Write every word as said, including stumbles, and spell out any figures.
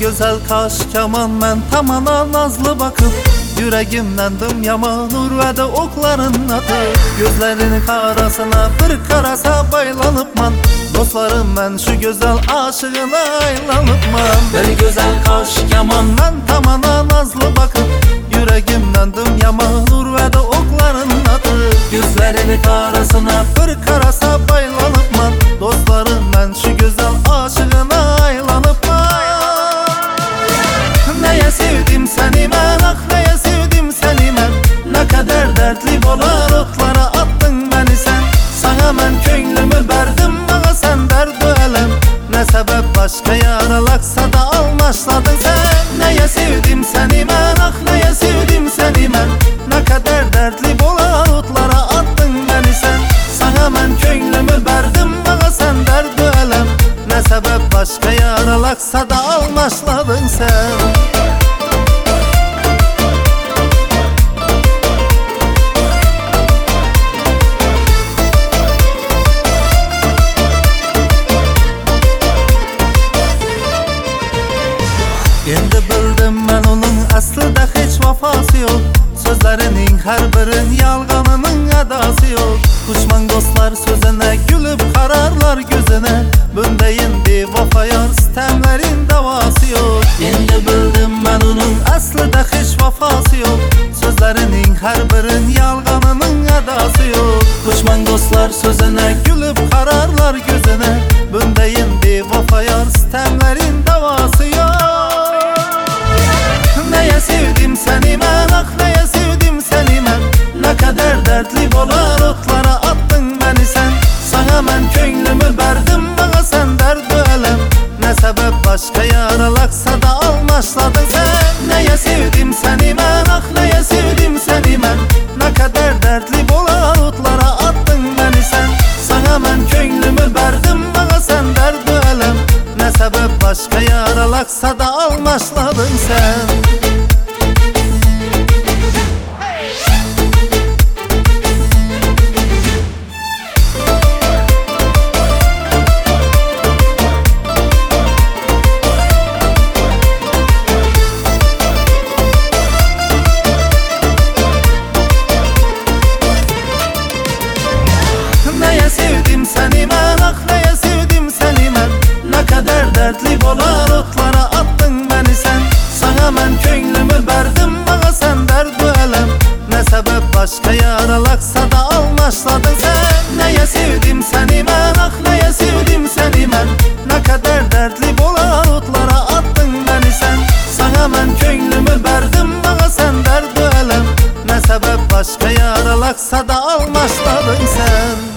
gözəl kaş kaman, mən tamana nazlı bakıb yüreğimdən dım yaman urvədə oqların atıb. Gözlərinin qarasına bir qarasa baylanıb man, dostlarım mən şu gözəl aşığına aylanıb man. Bir gözəl kaş kaman, mən tamana nazlı bakıb yüreğimdən dım yaman urvədə oqların atıb. Gözlərinin qarasına bir qarasa baylanıb man, dostlarım mən şu gözəl aşığına aylanıb man. Neye sevdim seni mən, ah neye sevdim seni mən, ne kadar dertli olar otlara attın beni sen. Sana mən könlümü verdim, bana sen dert ölem, ne sebep başka yaralaksa da almaşladın sen. Neye sevdim seni mən, ah neye sevdim seni mən, ne kadar dertli olar otlara attın beni sen. Sana mən könlümü verdim, bana sen dert ölem, ne sebep başka yaralaksa da almaşladın sen. Endi bildim mən onun aslida hiç vafası yok, sözlərinin hər birin yalğanının adası yok. Düşman dostlar sözüne gülüp kararlar gözüne, bunda indi vafa yar sistemlerin davası yok. Endi bildim mən onun aslida hiç vafası yok, sözlərinin hər birin yalğanının adası yok. Düşman dostlar sözüne gülüp kararlar gözüne, bunda indi vafa yar sistemlerin davası yok. Neye sevdim seni mən, ah neye sevdim seni mən, ne kadar dertli olar otlara attın beni sen. Sana mən könlümü verdim, bana sen dert ölem, ne sebep başka yaralaksa da almaşladın sen. Neye sevdim seni mən, ah neye sevdim seni mən, ne kadar dertli olar otlara attın beni sen. Sana mən könlümü verdim, bana sen dert ölem, ne sebep başka yaralaksa da almaşladın sen. Neye sevdim seni mən, ah neye sevdim seni mən, ne kadar dertli olar otlara attın beni sen. Sana mən könlümü verdim, bana sen dert ölem, ne sebep başka yaralaksa da almaşladın sen. Neye sevdim seni mən, ah neye sevdim seni mən, ne kadar dertli olar otlara attın beni sen. Sana mən könlümü verdim, bana sen dert ölem, ne sebep başka yaralaksa da almaşladın sen.